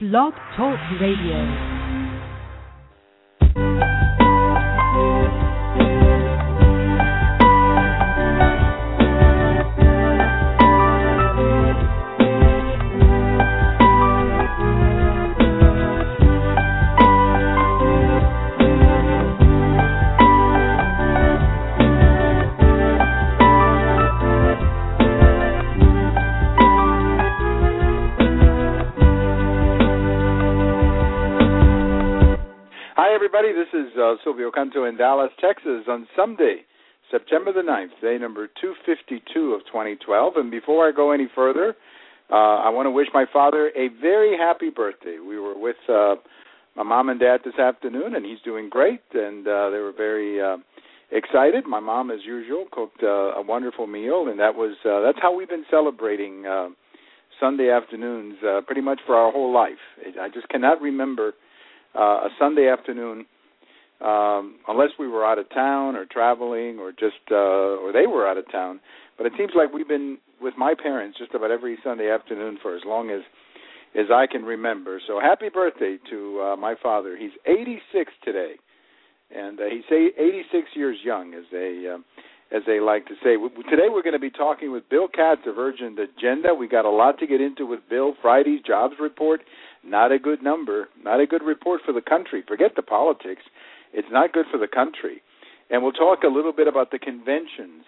Blog Talk Radio. Everybody, this is Silvio Canto in Dallas, Texas on Sunday, September the 9th, day number 252 of 2012. And before I go any further, I want to wish my father a very happy birthday. We were with my mom and dad this afternoon, and he's doing great, and they were very excited. My mom, as usual, cooked a wonderful meal, and that's how we've been celebrating Sunday afternoons pretty much for our whole life. I just cannot remember a Sunday afternoon, unless we were out of town or traveling or or they were out of town. But it seems like we've been with my parents just about every Sunday afternoon for as long as I can remember. So happy birthday to my father. He's 86 today, and he's 86 years young, as they like to say. Today we're going to be talking with Bill Katz of Urgent Agenda. We got a lot to get into with Bill. Friday's jobs report. Not a good number, not a good report for the country. Forget the politics. It's not good for the country. And we'll talk a little bit about the conventions.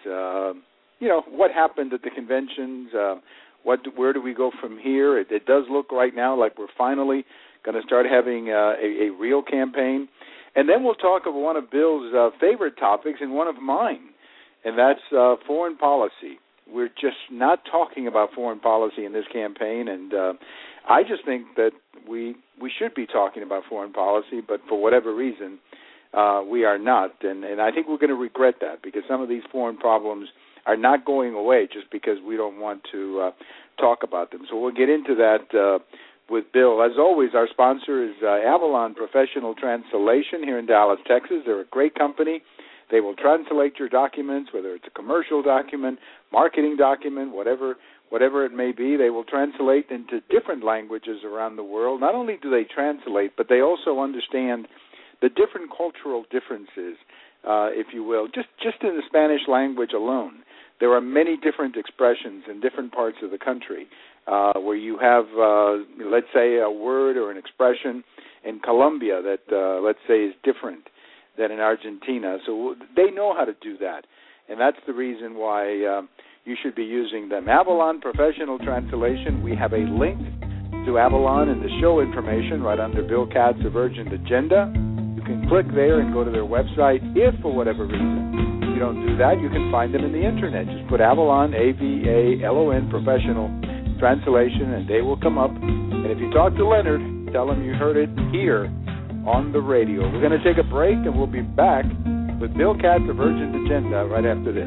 What happened at the conventions, where do we go from here? It does look right now like we're finally going to start having a real campaign. And then we'll talk of one of Bill's favorite topics and one of mine, and that's foreign policy. We're just not talking about foreign policy in this campaign, and I just think that we should be talking about foreign policy, but for whatever reason, we are not. And I think we're going to regret that, because some of these foreign problems are not going away just because we don't want to talk about them. So we'll get into that with Bill. As always, our sponsor is Avalon Professional Translation here in Dallas, Texas. They're a great company. They will translate your documents, whether it's a commercial document, marketing document, whatever it may be. They will translate into different languages around the world. Not only do they translate, but they also understand the different cultural differences, if you will. Just in the Spanish language alone, there are many different expressions in different parts of the country where you have, let's say, a word or an expression in Colombia that, let's say, is different than in Argentina. So they know how to do that, and that's the reason why you should be using them. Avalon Professional Translation. We have a link to Avalon in the show information right under Bill Katz of Urgent Agenda. You can click there and go to their website. If, for whatever reason, you don't do that, you can find them in the Internet. Just put Avalon, Avalon, Professional Translation, and they will come up. And if you talk to Leonard, tell him you heard it here on the radio. We're going to take a break, and we'll be back with Bill Katz of Urgent Agenda right after this.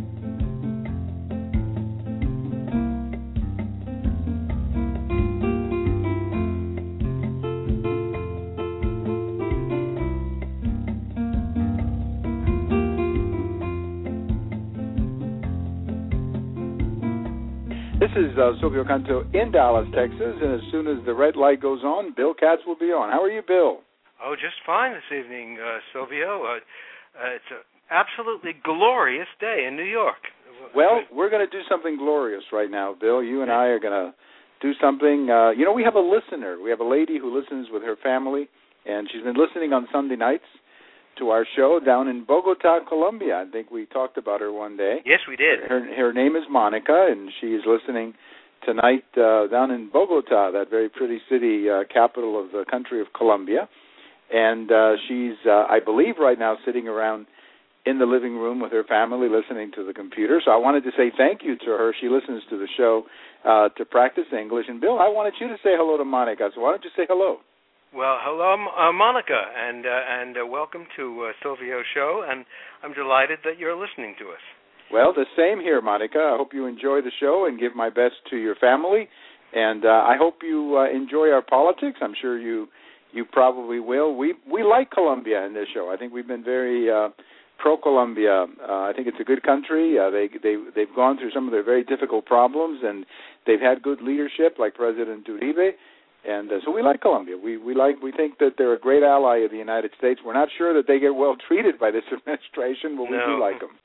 This is Silvio Canto in Dallas, Texas, and as soon as the red light goes on, Bill Katz will be on. How are you, Bill? Oh, just fine this evening, Silvio. It's an absolutely glorious day in New York. Well, we're going to do something glorious right now, Bill. You and I are going to do something. We have a listener. We have a lady who listens with her family, and she's been listening on Sunday nights to our show down in Bogota, Colombia. I think we talked about her one day. Yes, we did. Her name is Monica, and she is listening tonight down in Bogota, that very pretty city, capital of the country of Colombia. And she's, I believe, right now sitting around in the living room with her family listening to the computer. So I wanted to say thank you to her. She listens to the show to practice English. And, Bill, I wanted you to say hello to Monica, so why don't you say hello? Well, hello, Monica, and welcome to Silvio's show, and I'm delighted that you're listening to us. Well, the same here, Monica. I hope you enjoy the show and give my best to your family, and I hope you enjoy our politics. I'm sure you probably will. We like Colombia in this show. I think we've been very pro-Colombia. I think it's a good country. They've gone through some of their very difficult problems, and they've had good leadership like President Uribe. And so we like Colombia. We think that they're a great ally of the United States. We're not sure that they get well treated by this administration, but we do like them.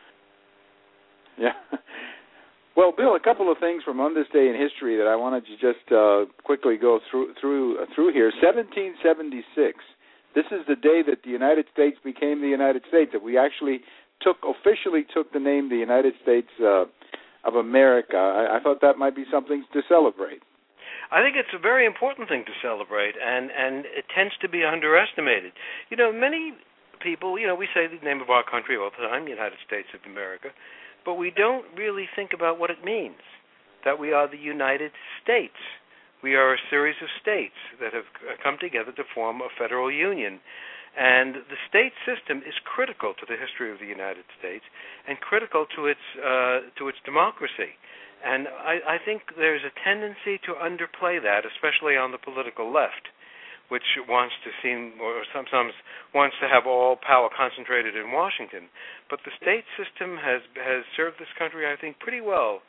Yeah. Well, Bill, a couple of things from on this day in history that I wanted to just quickly go through here. 1776. This is the day that the United States became the United States. That we actually officially took the name the United States of America. I thought that might be something to celebrate. I think it's a very important thing to celebrate, and it tends to be underestimated. Many people, we say the name of our country all the time, the United States of America, but we don't really think about what it means, that we are the United States. We are a series of states that have come together to form a federal union. And the state system is critical to the history of the United States and critical to its democracy. And I think there's a tendency to underplay that, especially on the political left, which wants to seem, or sometimes wants to have all power concentrated in Washington. But the state system has served this country, I think, pretty well.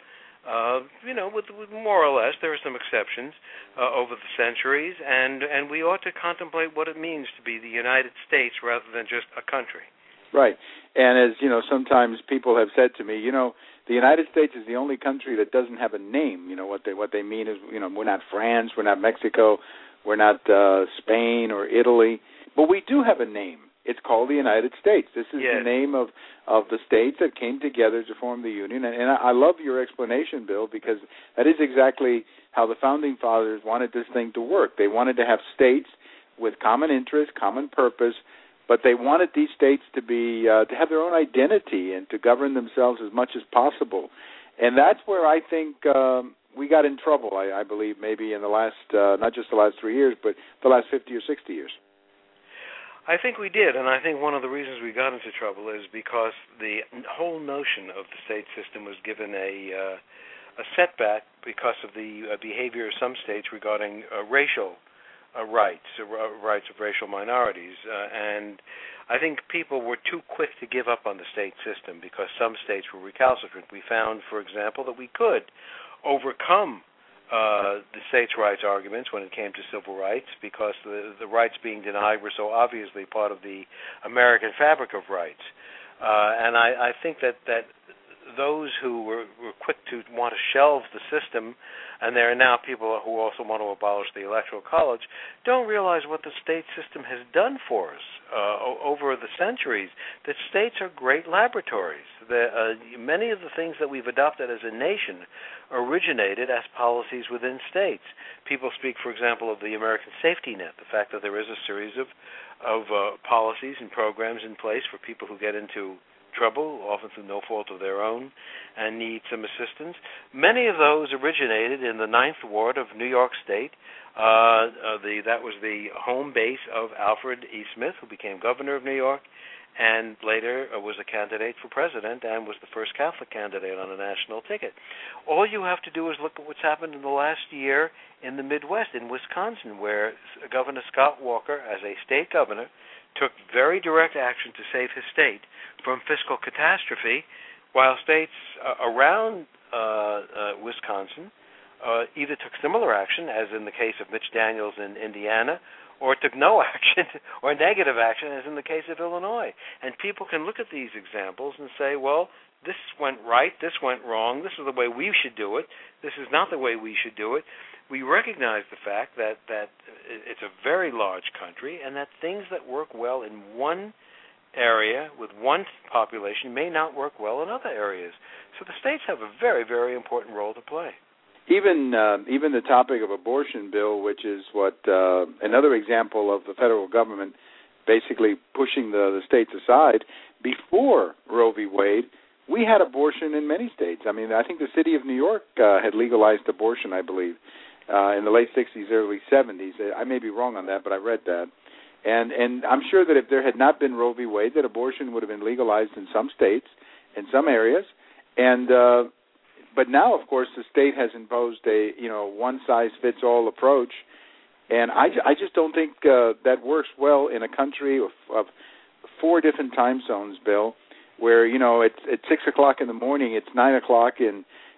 With more or less, there are some exceptions over the centuries, and we ought to contemplate what it means to be the United States rather than just a country. Right. And as sometimes people have said to me, the United States is the only country that doesn't have a name. What they mean is, we're not France, we're not Mexico, we're not Spain or Italy, but we do have a name. It's called the United States. This is the name of the states that came together to form the Union. And I love your explanation, Bill, because that is exactly how the Founding Fathers wanted this thing to work. They wanted to have states with common interests, common purpose, but they wanted these states to be to have their own identity and to govern themselves as much as possible. And that's where I think we got in trouble, I believe, maybe in the last, not just the last 3 years, but the last 50 or 60 years. I think we did, and I think one of the reasons we got into trouble is because the whole notion of the state system was given a setback because of the behavior of some states regarding racial rights of racial minorities. And I think people were too quick to give up on the state system because some states were recalcitrant. We found, for example, that we could overcome the states' rights arguments when it came to civil rights because the rights being denied were so obviously part of the American fabric of rights. And I think that those who were quick to want to shelve the system, and there are now people who also want to abolish the Electoral College, don't realize what the state system has done for us over the centuries, that states are great laboratories. Many of the things that we've adopted as a nation originated as policies within states. People speak, for example, of the American safety net, the fact that there is a series of policies and programs in place for people who get into trouble, often through no fault of their own, and need some assistance. Many of those originated in the 9th Ward of New York State. That was the home base of Alfred E. Smith, who became governor of New York, and later was a candidate for president and was the first Catholic candidate on a national ticket. All you have to do is look at what's happened in the last year in the Midwest, in Wisconsin, where Governor Scott Walker, as a state governor, took very direct action to save his state from fiscal catastrophe, while states around Wisconsin either took similar action, as in the case of Mitch Daniels in Indiana, or took no action or negative action, as in the case of Illinois. And people can look at these examples and say, well, this went right, this went wrong, this is the way we should do it, this is not the way we should do it. We recognize the fact that it's a very large country and that things that work well in one area with one population may not work well in other areas. So the states have a very, very important role to play. Even the topic of abortion, Bill, which is what another example of the federal government basically pushing the states aside. Before Roe v. Wade, we had abortion in many states. I mean, I think the city of New York had legalized abortion, I believe, in the late 60s, early 70s. I may be wrong on that, but I read that. And I'm sure that if there had not been Roe v. Wade, that abortion would have been legalized in some states, in some areas. And but now, of course, the state has imposed a one-size-fits-all approach, and I just don't think that works well in a country of 4 different time zones, Bill, where it's 6 o'clock in the morning, it's 9 o'clock in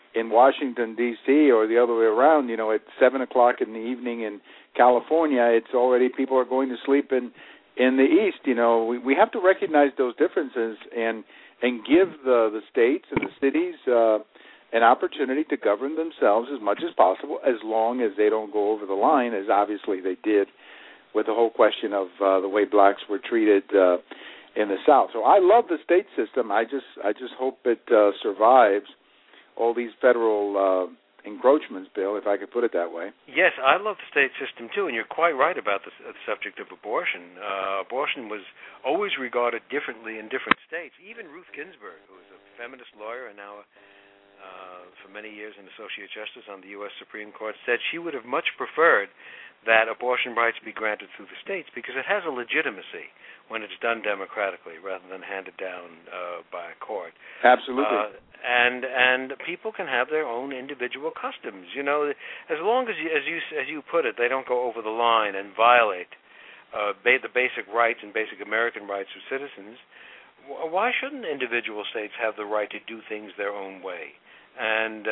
in Washington, D.C., or the other way around, you know, at 7 o'clock in the evening in California, it's already people are going to sleep in the East. You know, we have to recognize those differences and give the states and the cities an opportunity to govern themselves as much as possible, as long as they don't go over the line, as obviously they did with the whole question of the way blacks were treated in the South. So I love the state system. I just hope it survives all these federal encroachments, Bill, if I could put it that way. Yes, I love the state system too, and you're quite right about the subject of abortion. Abortion was always regarded differently in different states. Even Ruth Ginsburg, who was a feminist lawyer and now for many years an associate justice on the U.S. Supreme Court, said she would have much preferred that abortion rights be granted through the states because it has a legitimacy when it's done democratically rather than handed down by a court. Absolutely. And people can have their own individual customs. You know, as long as you put it, they don't go over the line and violate the basic rights and basic American rights of citizens. Why shouldn't individual states have the right to do things their own way, and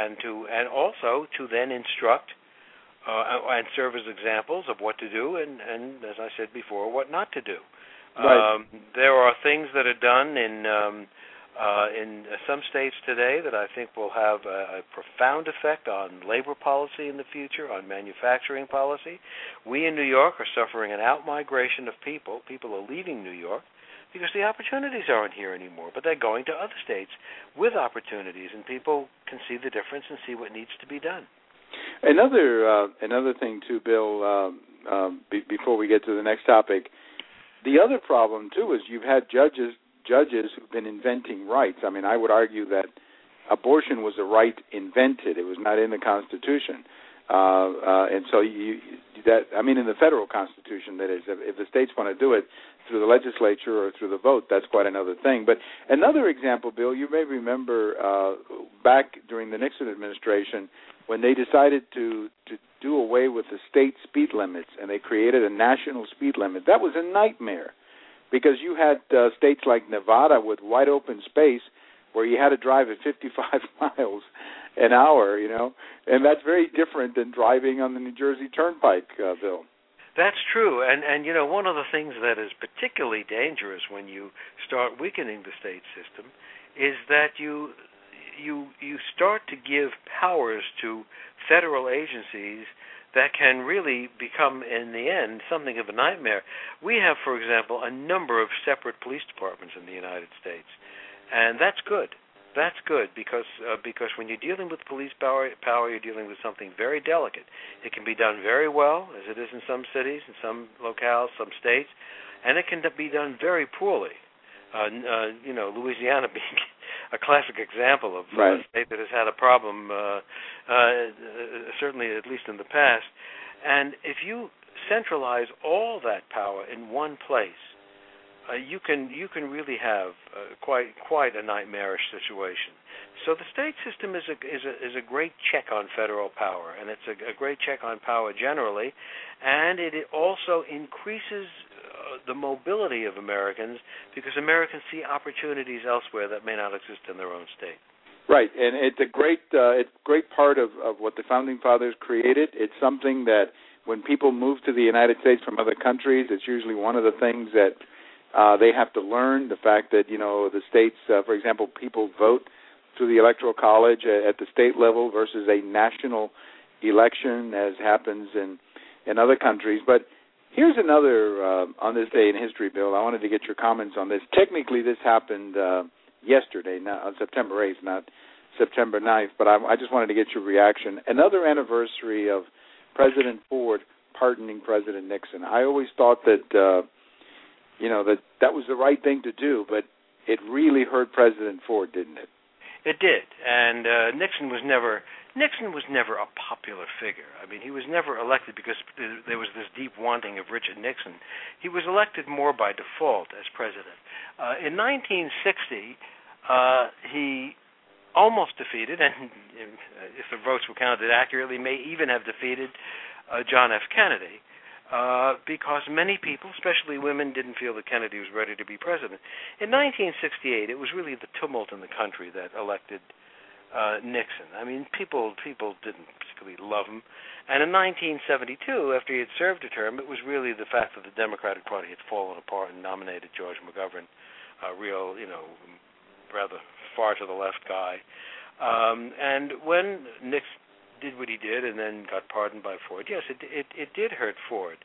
also to then instruct and serve as examples of what to do and as I said before, what not to do. Right. There are things that are done in some states today that I think will have a profound effect on labor policy in the future, on manufacturing policy. We in New York are suffering an out-migration of people. People are leaving New York because the opportunities aren't here anymore, but they're going to other states with opportunities, and people can see the difference and see what needs to be done. Another thing too, Bill, before we get to the next topic, the other problem too is you've had judges who've been inventing rights. I mean, I would argue that abortion was a right invented; it was not in the Constitution, and so in the federal Constitution, that is, if the states want to do it through the legislature or through the vote, that's quite another thing. But another example, Bill, you may remember back during the Nixon administration when they decided to do away with the state speed limits and they created a national speed limit. That was a nightmare because you had states like Nevada with wide open space where you had to drive at 55 miles an hour, you know, and that's very different than driving on the New Jersey Turnpike, Bill. That's true, and you know, one of the things that is particularly dangerous when you start weakening the state system is that you start to give powers to federal agencies that can really become, in the end, something of a nightmare. We have, for example, a number of separate police departments in the United States, and that's good. That's good because when you're dealing with police power, you're dealing with something very delicate. It can be done very well, as it is in some cities, in some locales, some states, and it can be done very poorly. Louisiana being a classic example of a state that has had a problem, certainly at least in the past. And if you centralize all that power in one place, you can really have quite a nightmarish situation. So the state system is a great check on federal power, and it's a great check on power generally, and it also increases the mobility of Americans because Americans see opportunities elsewhere that may not exist in their own state. Right, and it's a great part of what the Founding Fathers created. It's something that when people move to the United States from other countries, it's usually one of the things that they have to learn, the fact that, you know, the states, for example, people vote through the Electoral College at the state level versus a national election, as happens in other countries. But here's another, on this day in history, Bill, I wanted to get your comments on this. Technically, this happened yesterday, on September 8th, not September 9th, but I just wanted to get your reaction. Another anniversary of President Ford pardoning President Nixon. I always thought that that was the right thing to do, but it really hurt President Ford, didn't it? It did, and Nixon was never a popular figure. I mean, he was never elected because there was this deep wanting of Richard Nixon. He was elected more by default as president. In 1960, he almost defeated, and if the votes were counted accurately, may even have defeated John F. Kennedy. Because many people, especially women, didn't feel that Kennedy was ready to be president. In 1968, it was really the tumult in the country that elected Nixon. I mean, people didn't particularly love him. And in 1972, after he had served a term, it was really the fact that the Democratic Party had fallen apart and nominated George McGovern, a real, rather far to the left guy. And when Nixon did what he did and then got pardoned by Ford, yes, it did hurt Ford.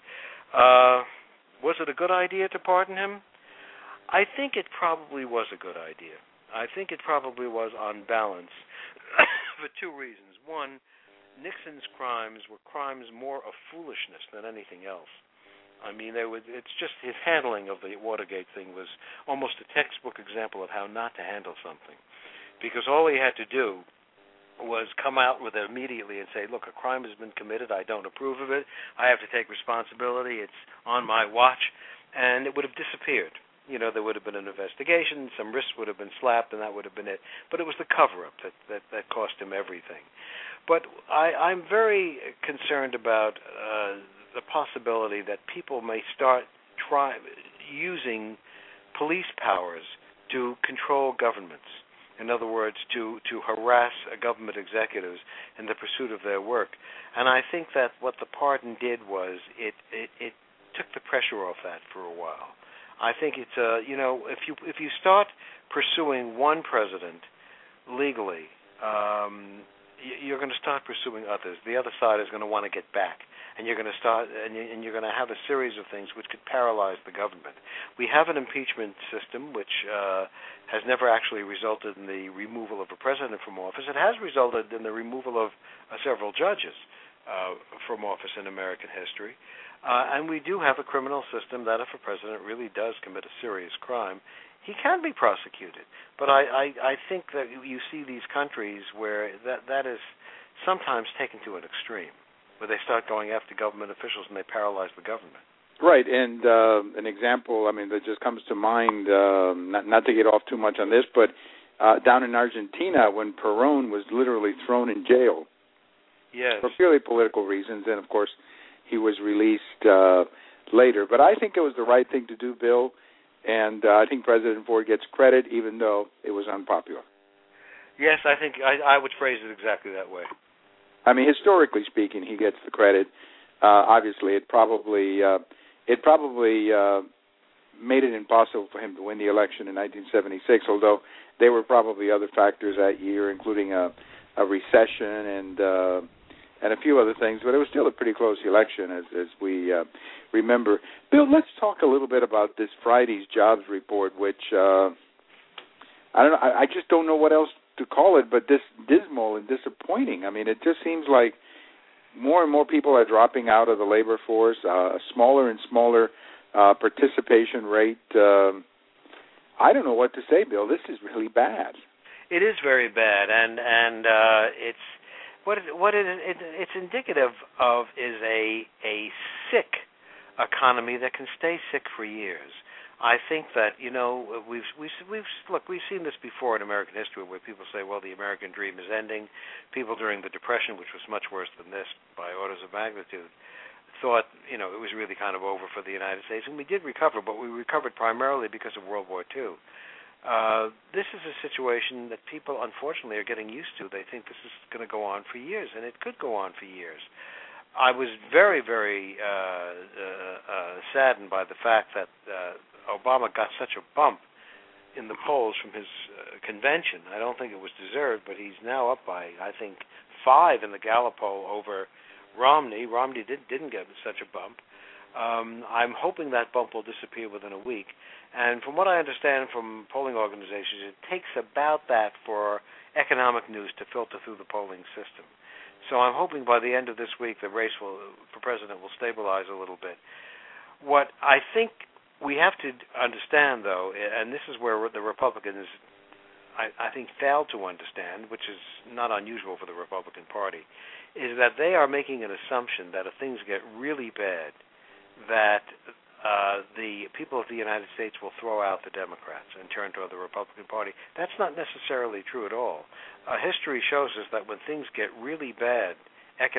Was it a good idea to pardon him? I think it probably was a good idea. I think it probably was on balance for two reasons. One, Nixon's crimes were crimes more of foolishness than anything else. I mean, it's just his handling of the Watergate thing was almost a textbook example of how not to handle something. Because all he had to do was come out with it immediately and say, look, a crime has been committed, I don't approve of it, I have to take responsibility, it's on my watch, and it would have disappeared. There would have been an investigation, some wrists would have been slapped, and that would have been it. But it was the cover-up that cost him everything. But I'm very concerned about the possibility that people may start using police powers to control governments. In other words, to harass government executives in the pursuit of their work. And I think that what the pardon did was it took the pressure off that for a while. I think it's if you start pursuing one president legally, you're going to start pursuing others. The other side is going to want to get back, and you're going to start and you're going to have a series of things which could paralyze the government. We have an impeachment system which has never actually resulted in the removal of a president from office. It has resulted in the removal of several judges from office in American history. And we do have a criminal system that if a president really does commit a serious crime, he can be prosecuted. But I think that you see these countries where that is sometimes taken to an extreme, where they start going after government officials and they paralyze the government. Right, and an example, that just comes to mind, not to get off too much on this, but down in Argentina when Perón was literally thrown in jail. Yes. For purely political reasons, and of course he was released later. But I think it was the right thing to do, Bill, and I think President Ford gets credit even though it was unpopular. Yes, I think I would phrase it exactly that way. Historically speaking, he gets the credit. Obviously, it probably made it impossible for him to win the election in 1976, although there were probably other factors that year, including a recession and a few other things, but it was still a pretty close election, as we remember. Bill, let's talk a little bit about this Friday's jobs report, which I just don't know what else to call it, but this dismal and disappointing. It just seems like more and more people are dropping out of the labor force, a smaller and smaller participation rate. I don't know what to say, Bill. This is really bad. It is very bad, and it's it's indicative of is a sick economy that can stay sick for years. I think that we've seen this before in American history, where people say, well, the American dream is ending. People during the Depression, which was much worse than this by orders of magnitude, thought it was really kind of over for the United States, and we did recover, but we recovered primarily because of World War II. This is a situation that people, unfortunately, are getting used to. They think this is going to go on for years, and it could go on for years. I was very, very saddened by the fact that Obama got such a bump in the polls from his convention. I don't think it was deserved, but he's now up by, I think, 5 in the Gallup poll over Romney. Romney didn't get such a bump. I'm hoping that bump will disappear within a week. And from what I understand from polling organizations, it takes about that for economic news to filter through the polling system. So I'm hoping by the end of this week the race for president will stabilize a little bit. What I think we have to understand, though, and this is where the Republicans, I think, failed to understand, which is not unusual for the Republican Party, is that they are making an assumption that if things get really bad, that the people of the United States will throw out the Democrats and turn toward the Republican Party. That's not necessarily true at all. History shows us that when things get really bad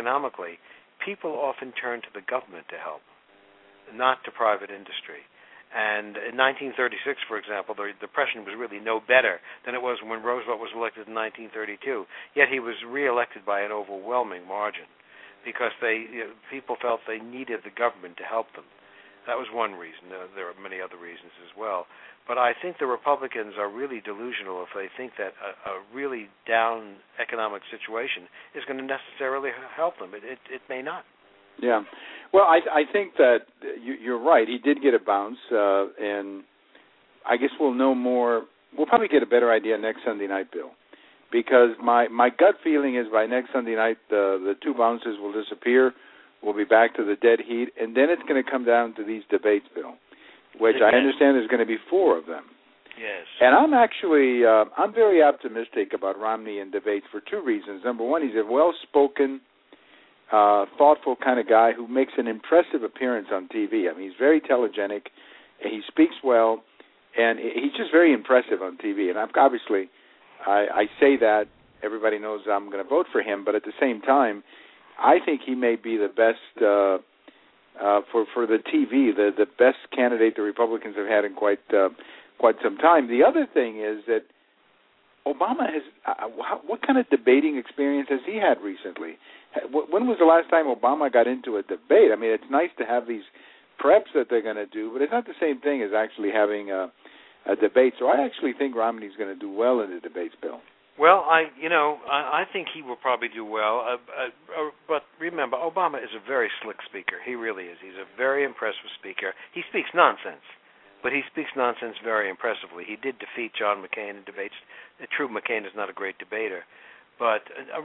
economically, people often turn to the government to help, not to private industry. And in 1936, for example, the Depression was really no better than it was when Roosevelt was elected in 1932. Yet he was reelected by an overwhelming margin because people felt they needed the government to help them. That was one reason. There are many other reasons as well. But I think the Republicans are really delusional if they think that a really down economic situation is going to necessarily help them. It may not. Yeah. Well, I think that you're right. He did get a bounce, and I guess we'll know more. We'll probably get a better idea next Sunday night, Bill, because my gut feeling is by next Sunday night the two bounces will disappear. We'll be back to the dead heat, and then it's going to come down to these debates, Bill, which I understand there's going to be 4 of them. Yes. And I'm actually I'm very optimistic about Romney in debates for 2 reasons. Number one, he's a well-spoken, thoughtful kind of guy who makes an impressive appearance on TV. I mean, he's very telegenic, he speaks well, and he's just very impressive on TV. And obviously, I say that, everybody knows I'm going to vote for him, but at the same time, I think he may be the best for the TV, the best candidate the Republicans have had in quite some time. The other thing is that Obama has what kind of debating experience has he had recently? When was the last time Obama got into a debate? I mean, it's nice to have these preps that they're going to do, but it's not the same thing as actually having a debate. So I actually think Romney's going to do well in the debates, Bill. Well, I think he will probably do well. But remember, Obama is a very slick speaker. He really is. He's a very impressive speaker. He speaks nonsense, but he speaks nonsense very impressively. He did defeat John McCain in debates. True, McCain is not a great debater, but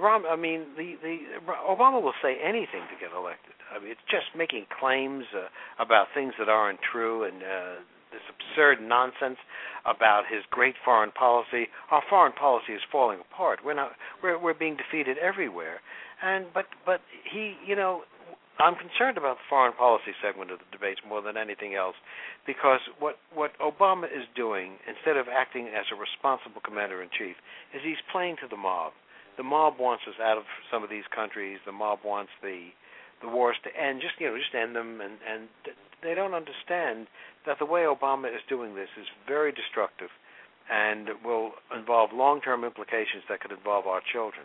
Obama will say anything to get elected. I mean, it's just making claims about things that aren't true and this absurd nonsense about his great foreign policy. Our foreign policy is falling apart. We're being defeated everywhere. But he, I'm concerned about the foreign policy segment of the debates more than anything else, because what Obama is doing, instead of acting as a responsible commander-in-chief, is he's playing to the mob. The mob wants us out of some of these countries. The mob wants the wars to end, just end them, and they don't understand that the way Obama is doing this is very destructive and will involve long-term implications that could involve our children.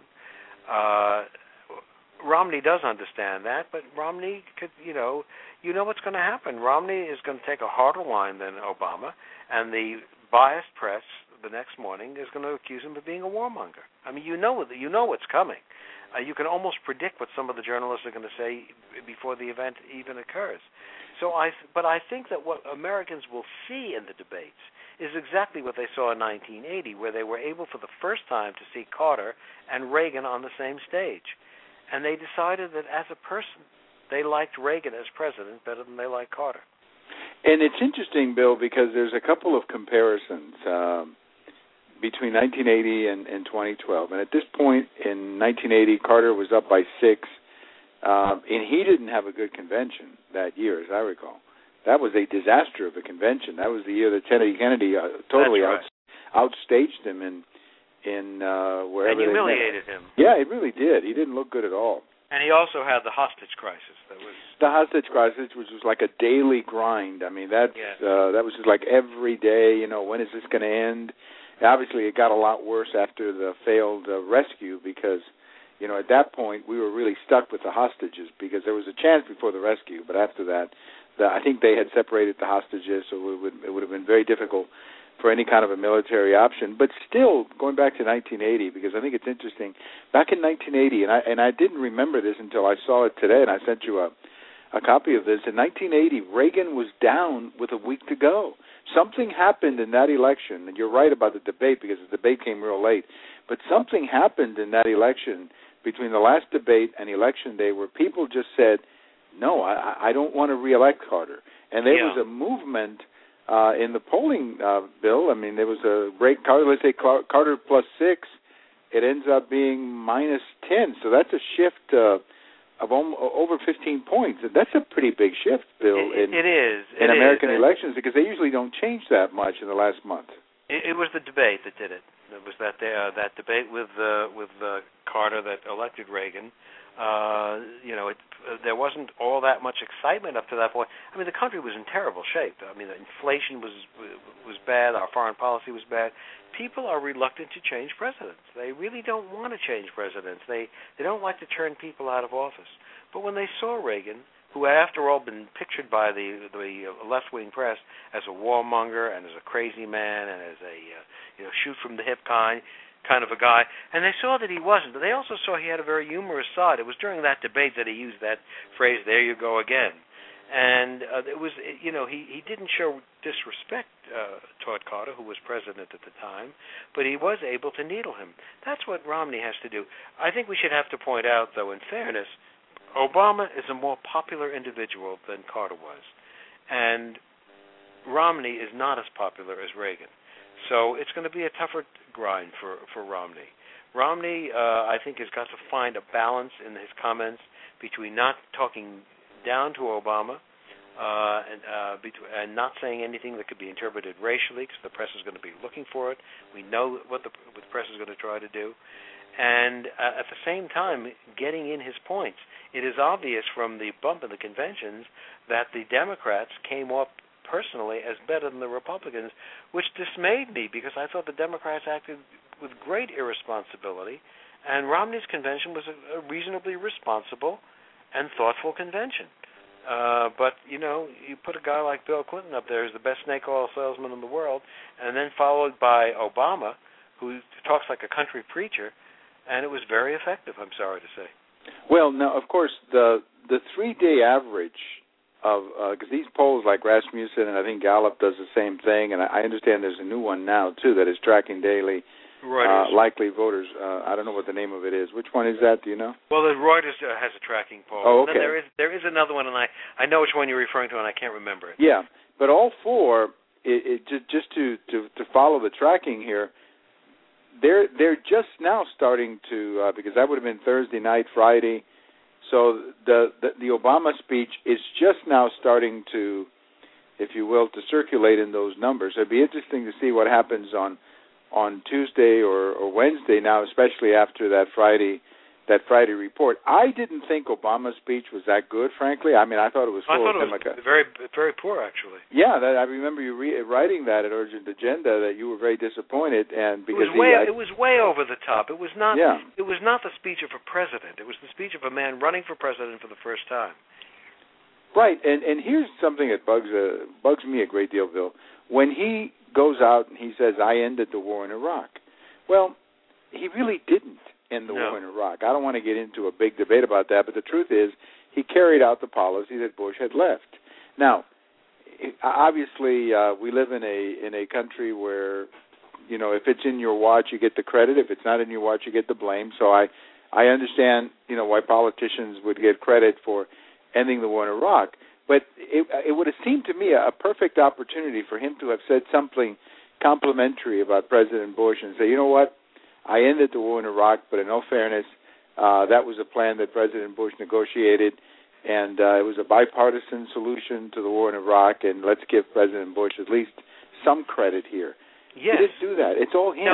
Romney does understand that, but Romney could, what's going to happen. Romney is going to take a harder line than Obama, and the biased press the next morning is going to accuse him of being a warmonger. I mean, you know what's coming. You can almost predict what some of the journalists are going to say before the event even occurs. But I think that what Americans will see in the debates is exactly what they saw in 1980, where they were able for the first time to see Carter and Reagan on the same stage. And they decided that as a person, they liked Reagan as president better than they liked Carter. And it's interesting, Bill, because there's a couple of comparisons between 1980 and 2012. And at this point in 1980, Carter was up by 6, and he didn't have a good convention that year, as I recall. That was a disaster of a convention. That was the year that Kennedy totally outstaged him in wherever and humiliated him. Yeah, it really did. He didn't look good at all. And he also had the hostage crisis. The hostage crisis, which was like a daily grind. I mean, that was just like every day. When is this going to end? And obviously, it got a lot worse after the failed rescue because, at that point we were really stuck with the hostages because there was a chance before the rescue, but after that, I think they had separated the hostages, so it would have been very difficult for any kind of a military option. But still, going back to 1980, because I think it's interesting, back in 1980, and I didn't remember this until I saw it today, and I sent you a copy of this. In 1980, Reagan was down with a week to go. Something happened in that election, and you're right about the debate because the debate came real late, but something happened in that election between the last debate and election day where people just said, no, I don't want to reelect Carter. And there was a movement in the polling, Bill. I mean, there was a break. Let's say Carter plus 6. It ends up being minus 10. So that's a shift of over 15 points. That's a pretty big shift, Bill. It is. In American elections, because they usually don't change that much in the last month. It was the debate that did it. It was that debate with Carter that elected Reagan. There wasn't all that much excitement up to that point. I mean, the country was in terrible shape. I mean, the inflation was bad. Our foreign policy was bad. People are reluctant to change presidents. They really don't want to change presidents. They don't like to turn people out of office. But when they saw Reagan, who had, after all, been pictured by the left-wing press as a warmonger and as a crazy man and as a shoot-from-the-hip kind of a guy, and they saw that he wasn't, but they also saw he had a very humorous side. It was during that debate that he used that phrase, "There you go again." And it was, he didn't show disrespect toward Carter, who was president at the time, but he was able to needle him. That's what Romney has to do. I think we should have to point out, though, in fairness, Obama is a more popular individual than Carter was, and Romney is not as popular as Reagan. So it's going to be a tougher grind for Romney. Romney, I think, has got to find a balance in his comments between not talking down to Obama and not saying anything that could be interpreted racially, because the press is going to be looking for it. We know what the press is going to try to do. And at the same time, getting in his points. It is obvious from the bump in the conventions that the Democrats came up personally as better than the Republicans, which dismayed me because I thought the Democrats acted with great irresponsibility, and Romney's convention was a reasonably responsible and thoughtful convention. But, you put a guy like Bill Clinton up there as the best snake oil salesman in the world, and then followed by Obama, who talks like a country preacher, and it was very effective, I'm sorry to say. Well, now, of course, the 3-day average of, because these polls like Rasmussen and I think Gallup does the same thing, and I understand there's a new one now, too, that is tracking daily likely voters. I don't know what the name of it is. Which one is that? Do you know? Well, the Reuters has a tracking poll. Oh, okay. And then there is another one, and I know which one you're referring to, and I can't remember it. Yeah, but all four, just to follow the tracking here, they're just now starting to, because that would have been Thursday night, Friday. So the Obama speech is just now starting to, if you will, to circulate in those numbers. It'd be interesting to see what happens on Tuesday or Wednesday now, especially after that Friday report. I didn't think Obama's speech was that good, frankly. I mean, I thought it was full of very, very poor, actually. Yeah, I remember you writing that at Urgent Agenda that you were very disappointed, and because it was way over the top. It was not. Yeah. It was not the speech of a president. It was the speech of a man running for president for the first time. Right, and here's something that bugs me a great deal, Bill. When he goes out and he says, "I ended the war in Iraq," well, he really didn't end the war in Iraq. I don't want to get into a big debate about that, but the truth is he carried out the policy that Bush had left. Now, obviously, we live in a country where, if it's in your watch, you get the credit. If it's not in your watch, you get the blame. So I understand, why politicians would get credit for ending the war in Iraq. But it would have seemed to me a perfect opportunity for him to have said something complimentary about President Bush and say, you know what, I ended the war in Iraq, but in all fairness, that was a plan that President Bush negotiated, and it was a bipartisan solution to the war in Iraq, and let's give President Bush at least some credit here. Yes. He didn't do that. It's all him. No,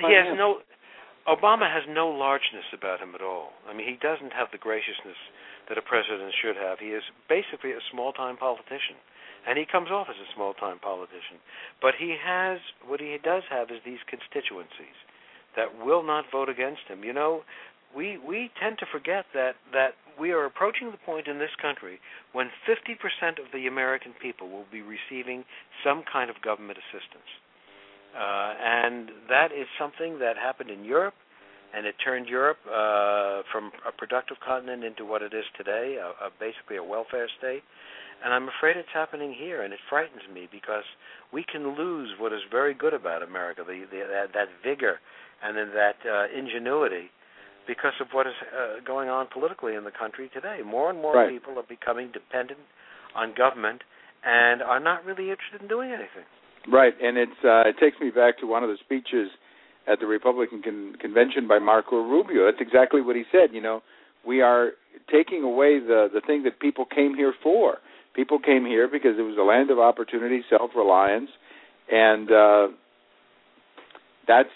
Obama has no largeness about him at all. I mean, he doesn't have the graciousness that a president should have. He is basically a small-time politician, and he comes off as a small-time politician. But what he does have is these constituencies that will not vote against him. We tend to forget that we are approaching the point in this country when 50% of the American people will be receiving some kind of government assistance. And that is something that happened in Europe, and it turned Europe from a productive continent into what it is today, basically a welfare state. And I'm afraid it's happening here, and it frightens me because we can lose what is very good about America, that vigor and then that ingenuity, because of what is going on politically in the country today. More and more people are becoming dependent on government and are not really interested in doing anything. Right, and it takes me back to one of the speeches at the Republican convention by Marco Rubio. That's exactly what he said. We are taking away the thing that people came here for. People came here because it was a land of opportunity, self-reliance, and that's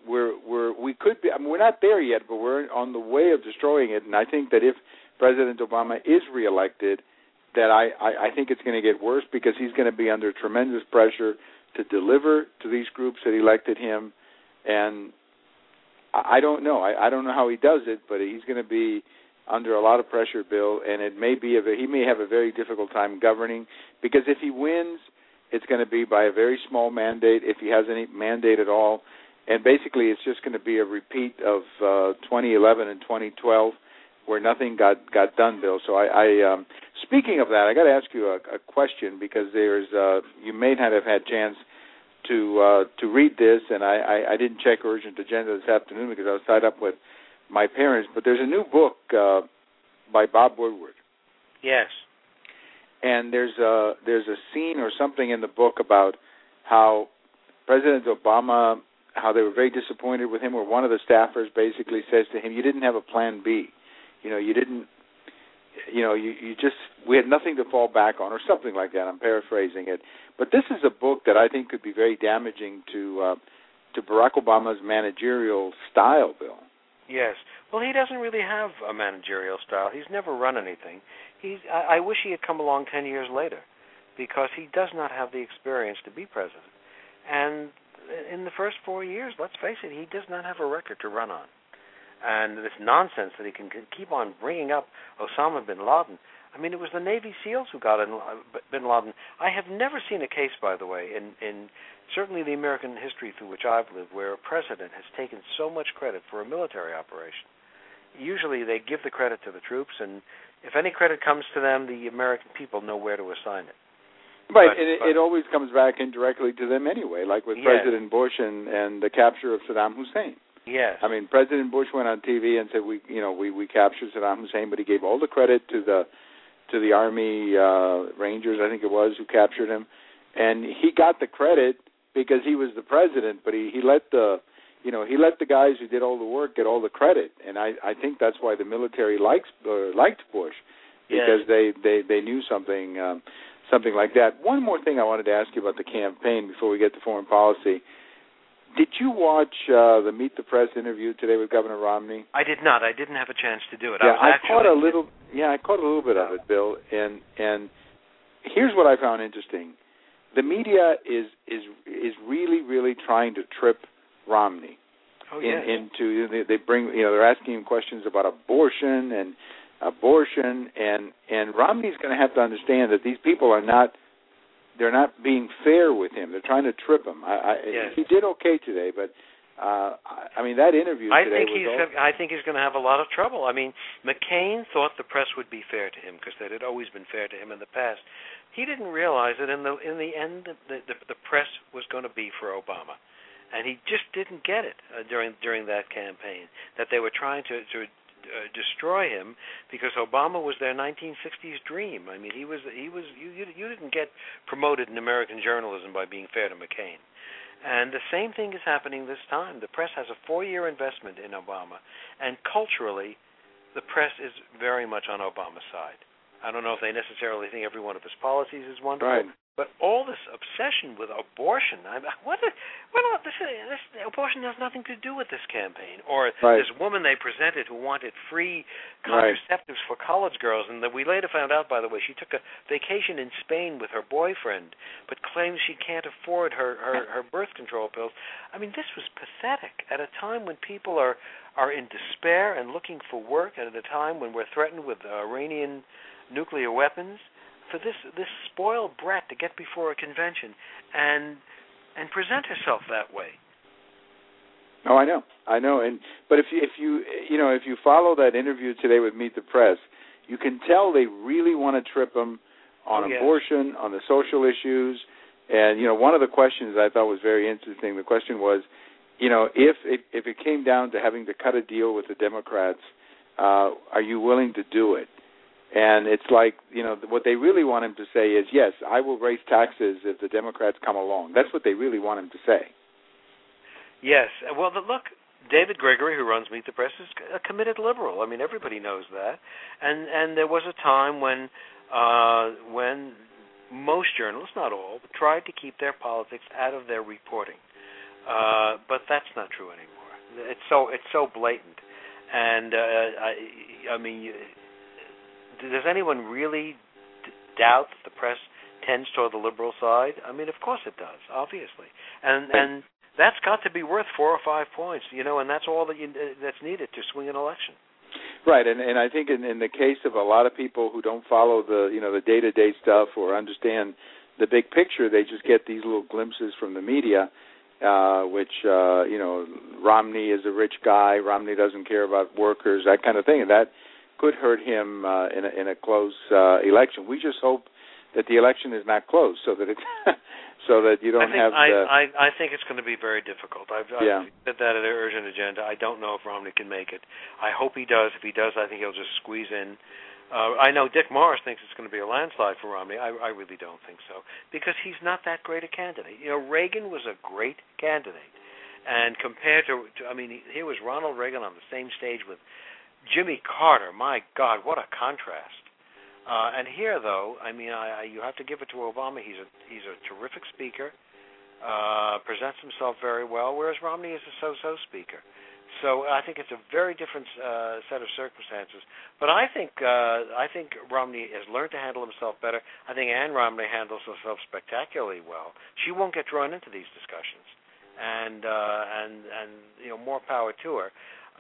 we could be. I mean, we're not there yet, but we're on the way of destroying it. And I think that if President Obama is reelected, that I think it's going to get worse because he's going to be under tremendous pressure to deliver to these groups that elected him. And I don't know. I don't know how he does it, but he's going to be under a lot of pressure, Bill, and it may be he may have a very difficult time governing, because if he wins, it's going to be by a very small mandate, if he has any mandate at all, and basically it's just going to be a repeat of 2011 and 2012 where nothing got done, Bill. So I speaking of that, I got to ask you a question, because there's you may not have had a chance to read this, and I didn't check Urgent Agenda this afternoon because I was tied up with my parents, but there's a new book by Bob Woodward. Yes. And there's a scene or something in the book about how President Obama, how they were very disappointed with him, where one of the staffers basically says to him, "You didn't have a plan B. You didn't. You just, we had nothing to fall back on," or something like that. I'm paraphrasing it. But this is a book that I think could be very damaging to Barack Obama's managerial style, Bill. Yes. Well, he doesn't really have a managerial style. He's never run anything. I wish he had come along 10 years later, because he does not have the experience to be president. And in the first 4 years, let's face it, he does not have a record to run on. And this nonsense that he can keep on bringing up Osama bin Laden. I mean, it was the Navy SEALs who got bin Laden. I have never seen a case, by the way, in certainly the American history through which I've lived, where a president has taken so much credit for a military operation. Usually they give the credit to the troops, and if any credit comes to them, the American people know where to assign it. Right, but it always comes back indirectly to them anyway, like with President Bush and the capture of Saddam Hussein. Yes. I mean, President Bush went on TV and said we captured Saddam Hussein, but he gave all the credit to the Army Rangers, I think it was, who captured him, and he got the credit because he was the president, but he let the guys who did all the work get all the credit, and I think that's why the military liked Bush, because they knew something like that. One more thing I wanted to ask you about the campaign before we get to foreign policy. Did you watch the Meet the Press interview today with Governor Romney? I did not. I didn't have a chance to do it. Yeah, I caught a little bit of it, Bill, and here's what I found interesting. The media is really, really trying to trip Romney. Oh, yes. They bring, they're asking him questions about abortion, and Romney's going to have to understand that these people are not being fair with him. They're trying to trip him. He did okay today, but I mean, that interview today I think he's going to have a lot of trouble. I mean, McCain thought the press would be fair to him because that had always been fair to him in the past. He didn't realize that in the end the press was going to be for Obama, and he just didn't get it during that campaign, that they were trying to destroy him because Obama was their 1960s dream. I mean, he was you didn't get promoted in American journalism by being fair to McCain. And the same thing is happening this time. The press has a 4-year investment in Obama, and culturally, the press is very much on Obama's side. I don't know if they necessarily think every one of his policies is wonderful, right, but all this obsession with abortion, this abortion has nothing to do with this campaign. Or this woman they presented who wanted free contraceptives for college girls, and that we later found out, by the way, she took a vacation in Spain with her boyfriend, but claims she can't afford her birth control pills. I mean, this was pathetic at a time when people are in despair and looking for work, and at a time when we're threatened with Iranian nuclear weapons. For this spoiled brat to get before a convention and present herself that way. Oh, I know, but if you follow that interview today with Meet the Press, you can tell they really want to trip him on abortion, on the social issues, and one of the questions I thought was very interesting. The question was, if it came down to having to cut a deal with the Democrats, are you willing to do it? And it's like, what they really want him to say is, yes, I will raise taxes if the Democrats come along. That's what they really want him to say. Yes. Well, look, David Gregory, who runs Meet the Press, is a committed liberal. I mean, everybody knows that. And there was a time when most journalists, not all, tried to keep their politics out of their reporting. But that's not true anymore. it's so blatant. And I mean, does anyone really doubt that the press tends toward the liberal side? I mean, of course it does, obviously, and that's got to be worth 4 or 5 points, and that's all that's needed to swing an election. Right, and I think in the case of a lot of people who don't follow the day-to-day stuff or understand the big picture, they just get these little glimpses from the media, which Romney is a rich guy, Romney doesn't care about workers, that kind of thing, and that could hurt him in a close election. We just hope that the election is not close, so that it's so that you don't have. I think it's going to be very difficult. I've said that at the urgent agenda. I don't know if Romney can make it. I hope he does. If he does, I think he'll just squeeze in. I know Dick Morris thinks it's going to be a landslide for Romney. I really don't think so, because he's not that great a candidate. Reagan was a great candidate, and compared to here was Ronald Reagan on the same stage with Jimmy Carter. My God, what a contrast! And here, though, you have to give it to Obama. He's a terrific speaker, presents himself very well, whereas Romney is a so-so speaker. So I think it's a very different set of circumstances. But I think Romney has learned to handle himself better. I think Ann Romney handles herself spectacularly well. She won't get drawn into these discussions, and more power to her.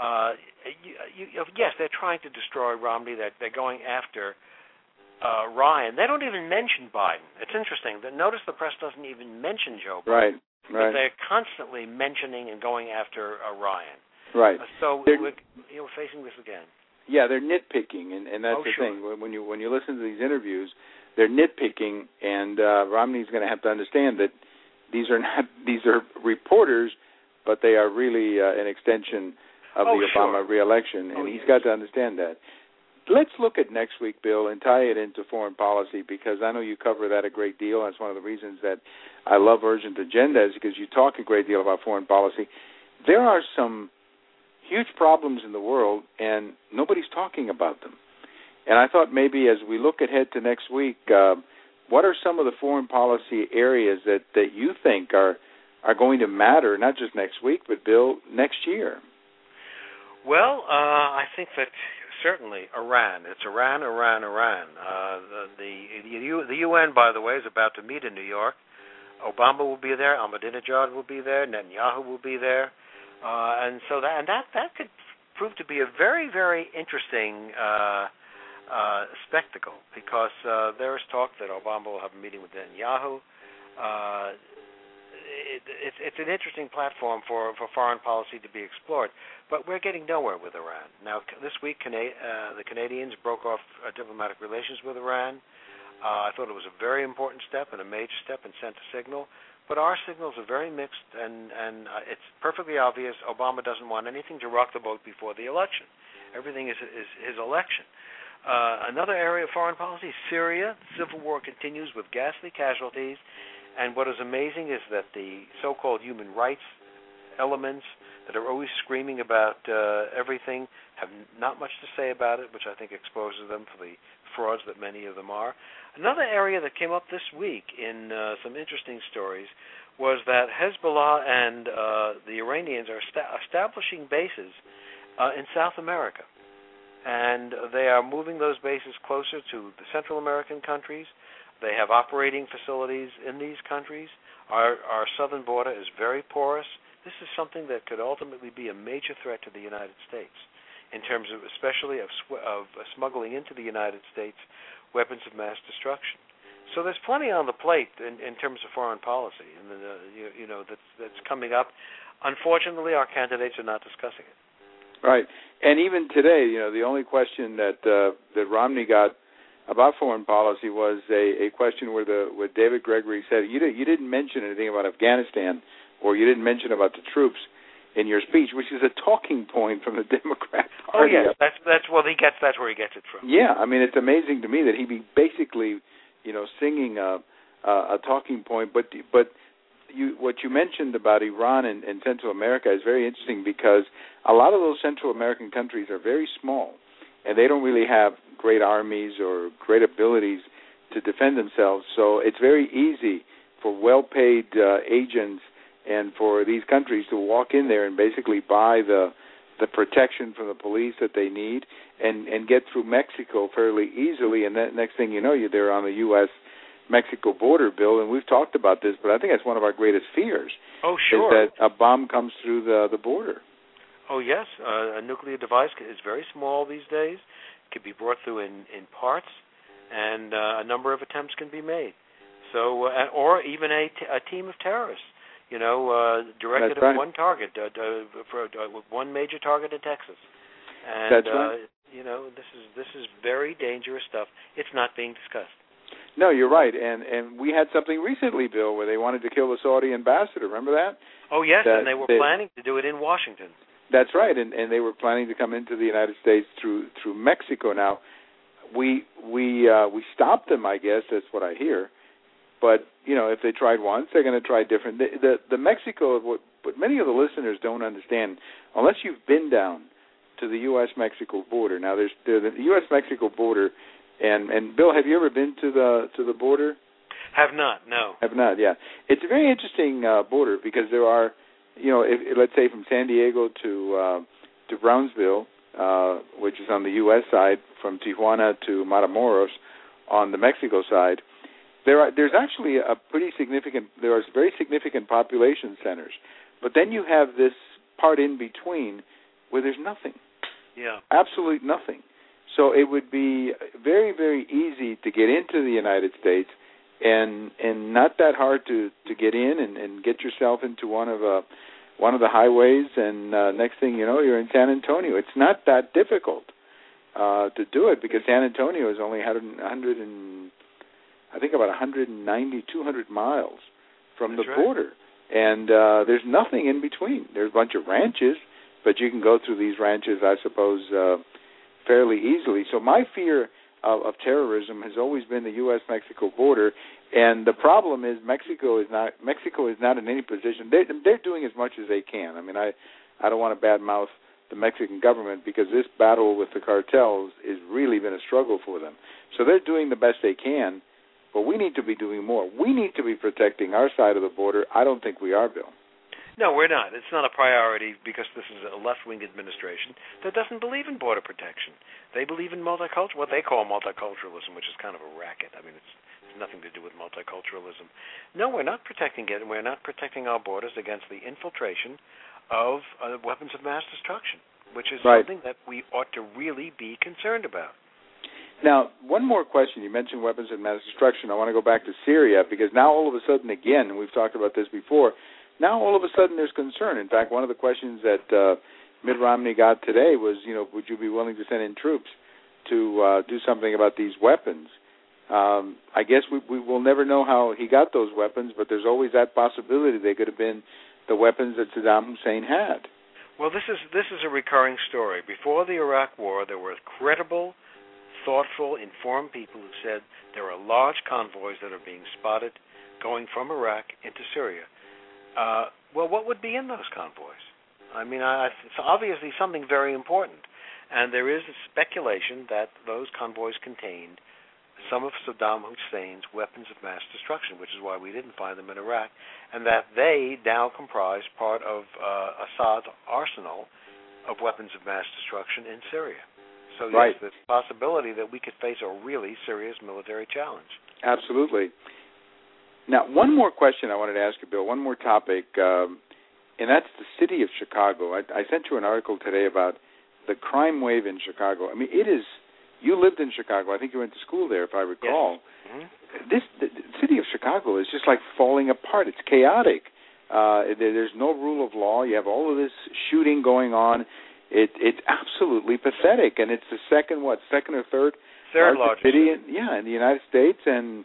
Yes, they're trying to destroy Romney. They're going after Ryan. They don't even mention Biden. It's interesting. Notice the press doesn't even mention Joe Biden. Right. But they're constantly mentioning and going after Ryan. Right. So we're facing this again. Yeah, they're nitpicking, and that's the thing. When you listen to these interviews, they're nitpicking, and Romney's going to have to understand that these are reporters, but they are really an extension of the Obama reelection, and he's got to understand that. Let's look at next week, Bill, and tie it into foreign policy, because I know you cover that a great deal. That's one of the reasons that I love Urgent Agenda, is because you talk a great deal about foreign policy. There are some huge problems in the world, and nobody's talking about them. And I thought maybe as we look ahead to next week, what are some of the foreign policy areas that you think are going to matter, not just next week, but, Bill, next year? Well, I think that certainly Iran. It's Iran. The UN, by the way, is about to meet in New York. Obama will be there. Ahmadinejad will be there. Netanyahu will be there. And that could prove to be a very, very interesting spectacle, because there is talk that Obama will have a meeting with Netanyahu. It's an interesting platform for foreign policy to be explored, but we're getting nowhere with Iran. Now, this week, the Canadians broke off diplomatic relations with Iran. I thought it was a very important step and a major step, and sent a signal. But our signals are very mixed, and it's perfectly obvious Obama doesn't want anything to rock the boat before the election. Everything is his election. Another area of foreign policy, Syria. The civil war continues with ghastly casualties. And what is amazing is that the so-called human rights elements that are always screaming about everything have not much to say about it, which I think exposes them for the frauds that many of them are. Another area that came up this week in some interesting stories was that Hezbollah and the Iranians are establishing bases in South America. And they are moving those bases closer to the Central American countries. They have operating facilities in these countries. Our southern border is very porous. This is something that could ultimately be a major threat to the United States, in terms of, especially of smuggling into the United States weapons of mass destruction. So there's plenty on the plate in terms of foreign policy, and that's coming up. Unfortunately, our candidates are not discussing it. Right, and even today, the only question that Romney got about foreign policy was a question where David Gregory said, you didn't mention anything about Afghanistan, or you didn't mention about the troops in your speech, which is a talking point from the Democrat Party. Oh yes, that's where he gets it from. Yeah, I mean, it's amazing to me that he'd be basically, singing a talking point. But what you mentioned about Iran and Central America is very interesting, because a lot of those Central American countries are very small, and they don't really have great armies or great abilities to defend themselves. So it's very easy for well-paid agents and for these countries to walk in there and basically buy the protection from the police that they need and get through Mexico fairly easily, and then next thing you know, you're there on the U.S.-Mexico border, Bill, and we've talked about this, but I think that's one of our greatest fears. Oh, sure. Is that a bomb comes through the border. Oh, yes. A nuclear device is very small these days. It can be brought through in parts, and a number of attempts can be made. So, or even a team of terrorists, directed at one target, for one major target in Texas. And, that's right. This is very dangerous stuff. It's not being discussed. No, you're right. And we had something recently, Bill, where they wanted to kill the Saudi ambassador. Remember that? Oh, yes, and they were planning to do it in Washington. That's right, and they were planning to come into the United States through Mexico. Now, we stopped them, I guess. That's what I hear. But if they tried once, they're going to try different. The Mexico, what many of the listeners don't understand, unless you've been down to the U.S.-Mexico border. Now, there's the U.S.-Mexico border, and Bill, have you ever been to the border? Have not. No. Have not. Yeah, it's a very interesting border because there are. Let's say from San Diego to Brownsville, which is on the U.S. side, from Tijuana to Matamoros on the Mexico side, there's actually there are very significant population centers, but then you have this part in between where there's nothing. Yeah. Absolutely nothing. So it would be very, very easy to get into the United States and not that hard to get in and get yourself into one of the highways, and next thing you know, you're in San Antonio. It's not that difficult to do it because San Antonio is only 190, 200 miles from That's the right. border, and there's nothing in between. There's a bunch of ranches, but you can go through these ranches, I suppose, fairly easily. So my fear of terrorism has always been the U.S.-Mexico border, and the problem is Mexico is not in any position. They're doing as much as they can. I mean, I don't want to badmouth the Mexican government because this battle with the cartels has really been a struggle for them. So they're doing the best they can, but we need to be doing more. We need to be protecting our side of the border. I don't think we are, Bill. No, we're not. It's not a priority because this is a left-wing administration that doesn't believe in border protection. They believe in what they call multiculturalism, which is kind of a racket. I mean, it's nothing to do with multiculturalism. No, we're not protecting it, and we're not protecting our borders against the infiltration of weapons of mass destruction, which is right. Something that we ought to really be concerned about. Now, one more question. You mentioned weapons of mass destruction. I want to go back to Syria because now all of a sudden, again, and we've talked about this before, now all of a sudden there's concern. In fact, one of the questions that Mitt Romney got today was, would you be willing to send in troops to do something about these weapons? I guess we will never know how he got those weapons, but there's always that possibility they could have been the weapons that Saddam Hussein had. Well, this is a recurring story. Before the Iraq War, there were credible, thoughtful, informed people who said there are large convoys that are being spotted going from Iraq into Syria. Well, what would be in those convoys? I mean, it's obviously something very important. And there is a speculation that those convoys contained some of Saddam Hussein's weapons of mass destruction, which is why we didn't find them in Iraq, and that they now comprise part of Assad's arsenal of weapons of mass destruction in Syria. So, yes, right. there's a possibility that we could face a really serious military challenge. Absolutely. Now, one more question I wanted to ask you, Bill, one more topic, and that's the city of Chicago. I sent you an article today about the crime wave in Chicago. I mean, you lived in Chicago. I think you went to school there, if I recall. Yes. Mm-hmm. The city of Chicago is just like falling apart. It's chaotic. There's no rule of law. You have all of this shooting going on. It's absolutely pathetic, and it's the second or third largest city in the United States, and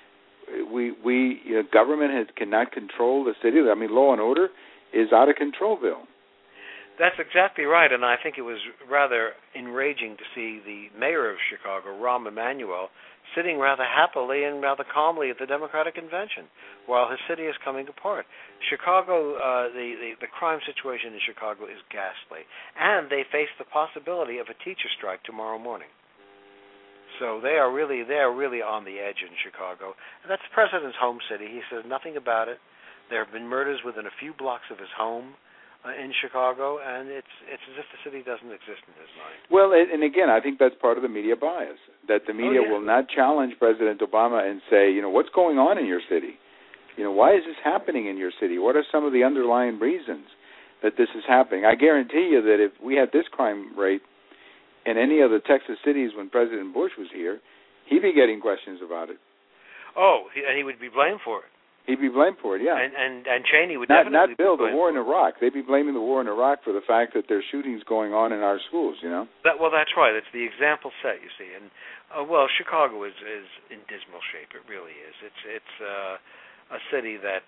government cannot control the city. I mean, law and order is out of control, Bill. That's exactly right, and I think it was rather enraging to see the mayor of Chicago, Rahm Emanuel, sitting rather happily and rather calmly at the Democratic convention while his city is coming apart. Chicago, the crime situation in Chicago is ghastly, and they face the possibility of a teacher strike tomorrow morning. So they are really on the edge in Chicago. And that's the president's home city. He says nothing about it. There have been murders within a few blocks of his home in Chicago, and it's as if the city doesn't exist in his mind. Well, and again, I think that's part of the media bias, that the media will not challenge President Obama and say, what's going on in your city? Why is this happening in your city? What are some of the underlying reasons that this is happening? I guarantee you that if we had this crime rate in any of the Texas cities when President Bush was here, he'd be getting questions about it. Oh, and he would be blamed for it. He'd be blamed for it, yeah. And Cheney would not definitely Bill, be the war in Iraq. They'd be blaming the war in Iraq for the fact that there's shootings going on in our schools, Well, that's right. It's the example set, you see. And, Chicago is in dismal shape. It really is. It's a city that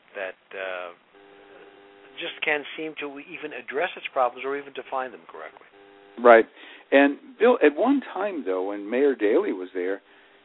just can't seem to even address its problems or even define them correctly. Right. And, Bill, at one time, though, when Mayor Daley was there,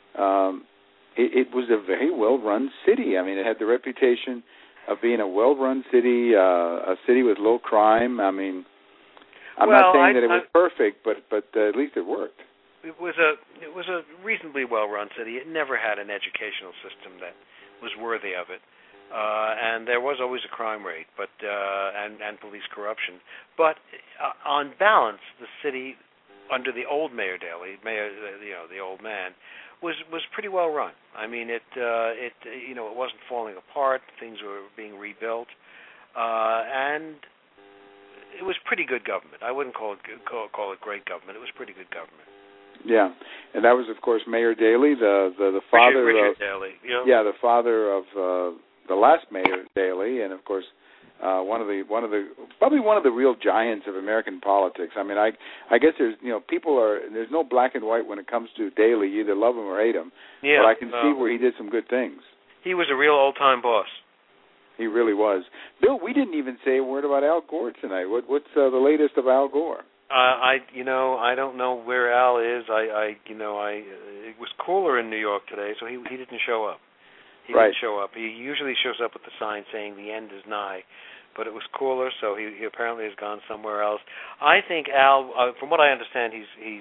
it was a very well-run city. I mean, it had the reputation of being a well-run city, a city with low crime. I mean, I'm not saying that it was perfect, but at least it worked. It was a reasonably well-run city. It never had an educational system that was worthy of it, and there was always a crime rate, but and police corruption. But on balance, the city under the old Mayor Daley, the old man, was pretty well run. I mean, it wasn't falling apart. Things were being rebuilt, and it was pretty good government. I wouldn't call it great government. It was pretty good government. Yeah, and that was, of course, Mayor Daley, the father Richard of Daley. Yeah, the father of the last Mayor Daley, and of course, probably one of the real giants of American politics. I mean, I guess there's there's no black and white when it comes to Daley. You either love him or hate him. Yeah, but I can see where he did some good things. He was a real old-time boss. He really was. Bill, we didn't even say a word about Al Gore tonight. What's the latest of Al Gore? I don't know where Al is. It was cooler in New York today, so he didn't show up. He didn't show up. He usually shows up with the sign saying the end is nigh, but it was cooler, so he apparently has gone somewhere else. I think Al, from what I understand,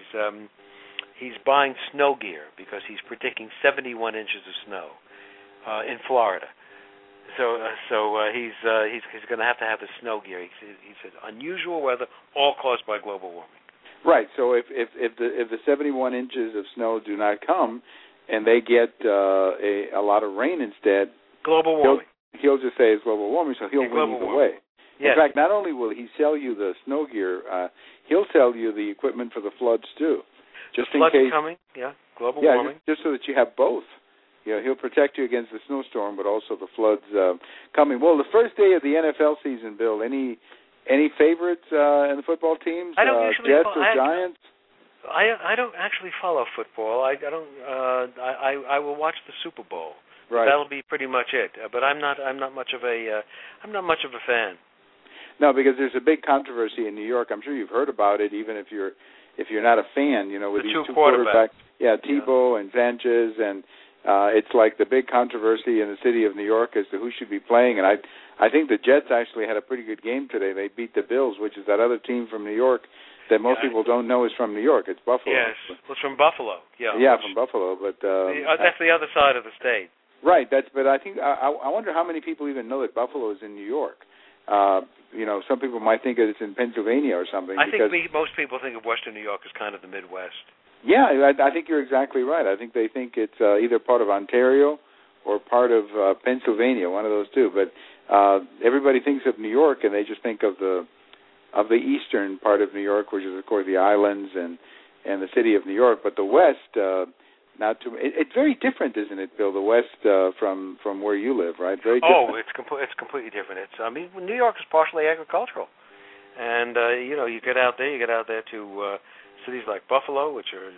he's buying snow gear because he's predicting 71 inches of snow in Florida. So he's going to have the snow gear. He said unusual weather, all caused by global warming. Right. So if the 71 inches of snow do not come, and they get a lot of rain instead, global warming. He'll just say it's global warming, so he'll win either way. Yes. In fact, not only will he sell you the snow gear, he'll sell you the equipment for the floods too. Just the floods in case, coming, global warming. Just so that you have both. He'll protect you against the snowstorm, but also the floods coming. Well, the first day of the NFL season, Bill, any favorites in the football teams? I don't usually Jets or Giants? I don't actually follow football. I don't. I will watch the Super Bowl. Right. That'll be pretty much it. But I'm not much of a fan. No, because there's a big controversy in New York. I'm sure you've heard about it, even if you're not a fan. With the these two quarterbacks. Yeah, Tebow and Sanchez, and it's like the big controversy in the city of New York as to who should be playing. And I think the Jets actually had a pretty good game today. They beat the Bills, which is that other team from New York that most people don't know is from New York. It's Buffalo. Yes, it's from Buffalo. Yeah. Yeah, from Buffalo, but that's the other side of the state. Right. But I think I wonder how many people even know that Buffalo is in New York. Some people might think that it's in Pennsylvania or something. I think most people think of Western New York as kind of the Midwest. Yeah, I think you're exactly right. I think they think it's either part of Ontario or part of Pennsylvania, one of those two. But everybody thinks of New York, and they just think of the eastern part of New York, which is, of course, the islands and the city of New York. But the West, it's very different, isn't it, Bill? The West from where you live, right? Very different. Oh, it's completely different. New York is partially agricultural, and you get out there to cities like Buffalo, which are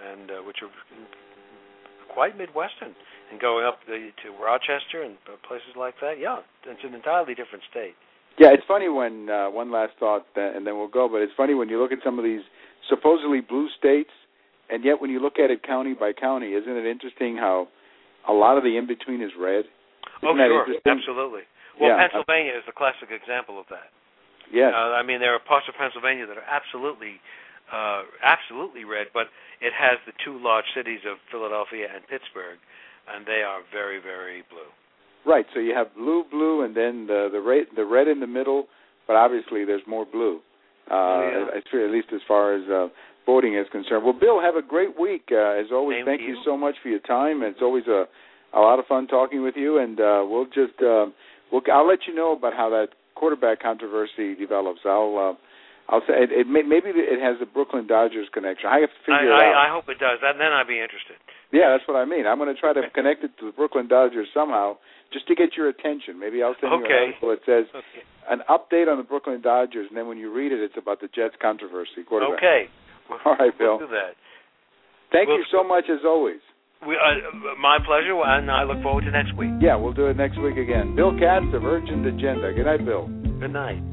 quite Midwestern, and going up to Rochester and places like that. Yeah, it's an entirely different state. Yeah, it's funny when one last thought, and then we'll go. But it's funny when you look at some of these supposedly blue states, and yet when you look at it county by county, isn't it interesting how a lot of the in between is red? Sure, absolutely. Well, yeah. Pennsylvania is the classic example of that. Yes. There are parts of Pennsylvania that are absolutely red, but it has the two large cities of Philadelphia and Pittsburgh, and they are very, very blue. Right. So you have blue, and then the red in the middle, but obviously there's more blue. At least as far as voting is concerned. Well, Bill, have a great week. As always, thank you so much for your time. It's always a lot of fun talking with you, and I'll let you know about how that quarterback controversy develops. I'll say maybe it has a Brooklyn Dodgers connection. I have to figure it out. I hope it does. Then I'd be interested. Yeah, that's what I mean. I'm going to try to connect it to the Brooklyn Dodgers somehow, just to get your attention. Maybe I'll send you an article that says an update on the Brooklyn Dodgers, and then when you read it, it's about the Jets controversy. Quarterback. Okay. All right, Bill. We'll do that. Thank you so much, as always. My pleasure, and I look forward to next week. Yeah, we'll do it next week again. Bill Katz of Urgent Agenda. Good night, Bill. Good night.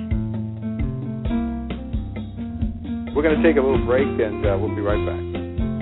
We're going to take a little break, and we'll be right back.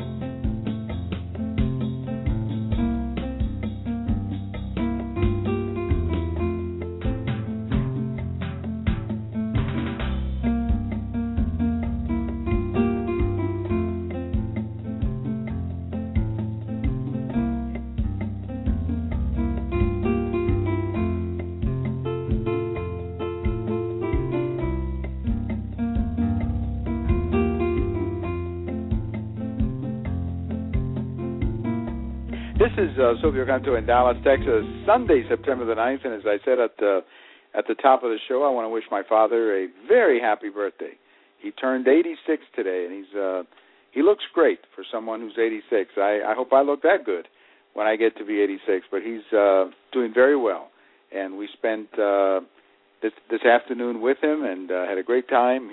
This is Silvio Canto in Dallas, Texas, Sunday, September the 9th, and as I said at the top of the show, I want to wish my father a very happy birthday. He turned 86 today, and he looks great for someone who's 86. I hope I look that good when I get to be 86, but he's doing very well, and we spent this afternoon with him and had a great time.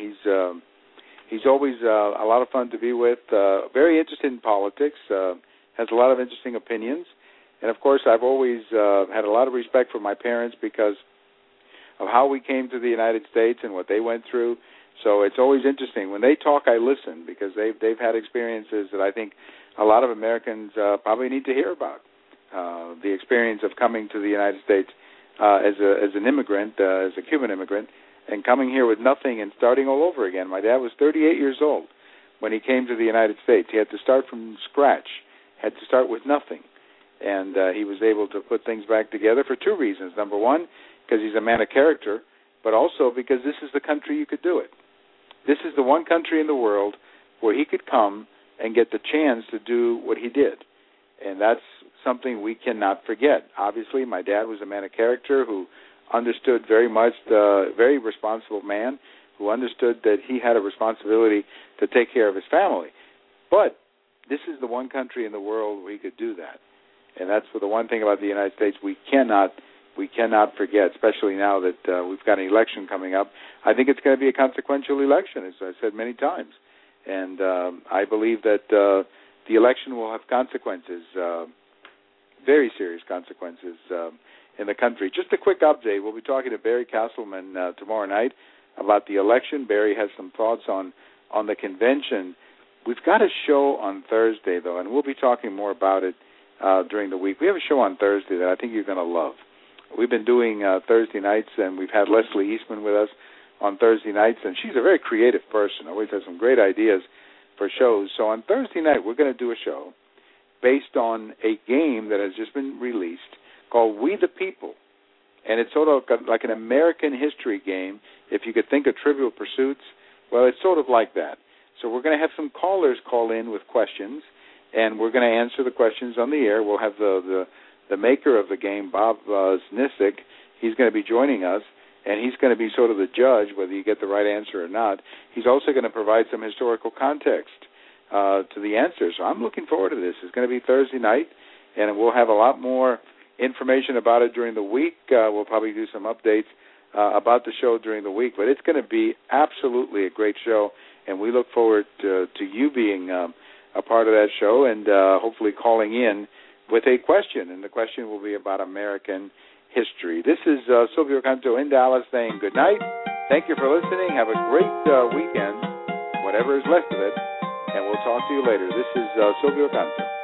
He's always a lot of fun to be with, very interested in politics, has a lot of interesting opinions. And, of course, I've always had a lot of respect for my parents because of how we came to the United States and what they went through. So it's always interesting. When they talk, I listen because they've had experiences that I think a lot of Americans probably need to hear about. The experience of coming to the United States as an immigrant, as a Cuban immigrant, and coming here with nothing and starting all over again. My dad was 38 years old when he came to the United States. He had to start from scratch. Had to start with nothing, and he was able to put things back together for two reasons. Number one, because he's a man of character, but also because this is the country you could do it. This is the one country in the world where he could come and get the chance to do what he did, and that's something we cannot forget. Obviously, my dad was a man of character who understood very much, very responsible man who understood that he had a responsibility to take care of his family, but this is the one country in the world where he could do that. And that's the one thing about the United States we cannot forget, especially now that we've got an election coming up. I think it's going to be a consequential election, as I've said many times. And I believe that the election will have consequences, very serious consequences in the country. Just a quick update. We'll be talking to Barry Castleman tomorrow night about the election. Barry has some thoughts on the convention. We've got a show on Thursday, though, and we'll be talking more about it during the week. We have a show on Thursday that I think you're going to love. We've been doing Thursday nights, and we've had Leslie Eastman with us on Thursday nights, and she's a very creative person, always has some great ideas for shows. So on Thursday night, we're going to do a show based on a game that has just been released called We the People, and it's sort of like an American history game. If you could think of Trivial Pursuits, well, it's sort of like that. So we're going to have some callers call in with questions, and we're going to answer the questions on the air. We'll have the maker of the game, Bob Znisik. He's going to be joining us, and he's going to be sort of the judge whether you get the right answer or not. He's also going to provide some historical context to the answer. So I'm looking forward to this. It's going to be Thursday night, and we'll have a lot more information about it during the week. We'll probably do some updates about the show during the week, but it's going to be absolutely a great show. And we look forward to you being a part of that show and hopefully calling in with a question. And the question will be about American history. This is Silvio Canto in Dallas saying good night. Thank you for listening. Have a great weekend, whatever is left of it. And we'll talk to you later. This is Silvio Canto.